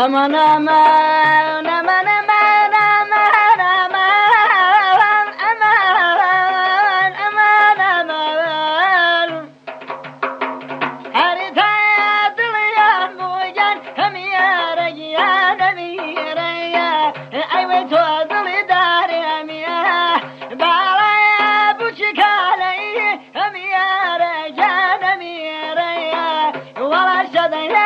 aman aman aman aman aman aman aman aman aman haritaya dılyan buyan hem yara giyana miraya ay ve to dılı darem ya balaya bu çıkalayı hem yara giyana miraya wala şadaya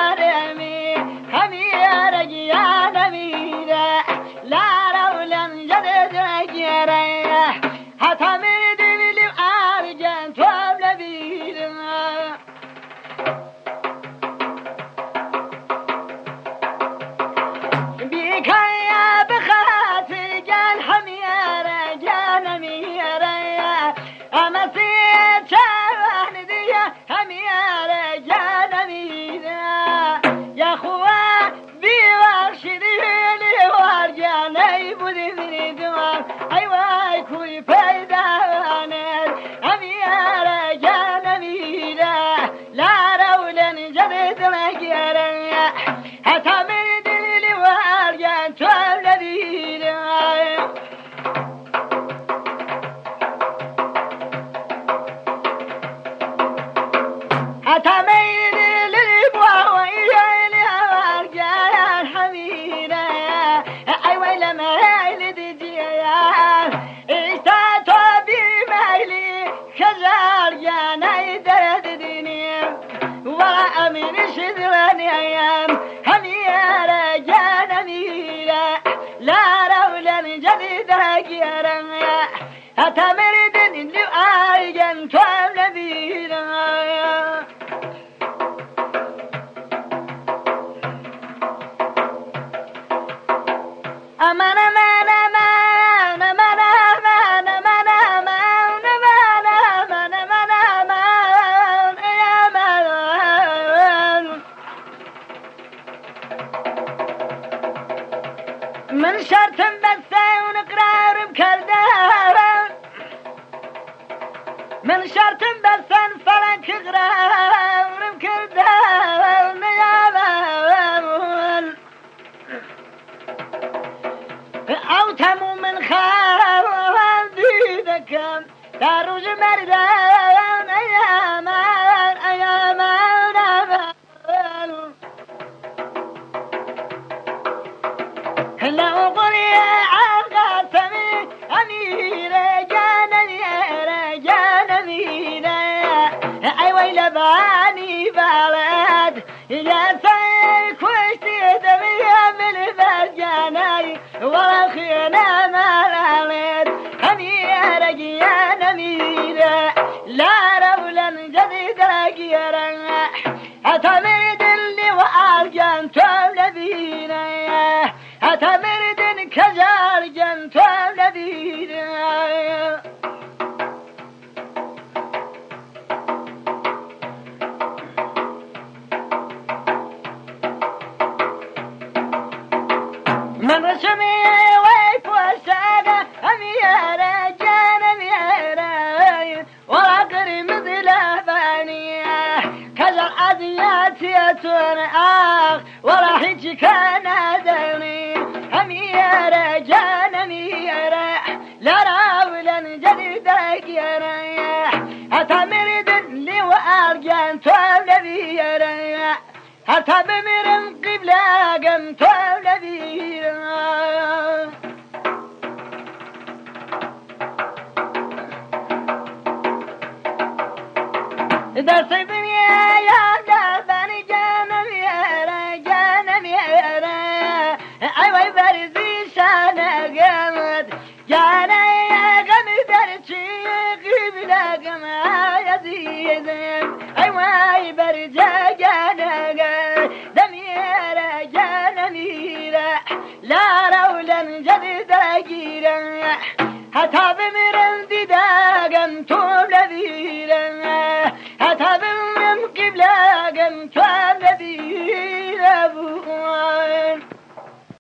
من شرطم بسته اون اقرارم کردم من شرطم بستن فلک اقرارم کردم نیابم او تموم من خواه دیدکم در روز مردم ایامان ایامان لا أغني عن قسمي أمير جانبينا أي ويل باني بلد يا سيك وشتي دمي من برجاني ولا خينا مالد أمير جانبينا لا رولا جديد جيرا أتمرد اللي وأرجان تولدينا أتمردن كجار جنت الذين من رسمي ويك وسادة أميرا جانا ميرا ولا قري مثل بانية كذا أذياتي أتون ولا حج كان دوني أميرا جانا ميرا لا راولا جديدك يا ريح أتمرد لي وأرجان تولدي يا ريح أتبمرن قبلا قم تولدي درس الدنيا يا دابني جانا ميرا جانا ميرا أيوة برزي شانا قمت جانا يا قمت درشي قبلا قم يزيزم أيوة برزا جانا قمت دميرا جانا ميرا لا رولا جديدا جيرا حتى بمرن ديدا قمت لذيرا حتى بمرن قبلا قمت لذيرا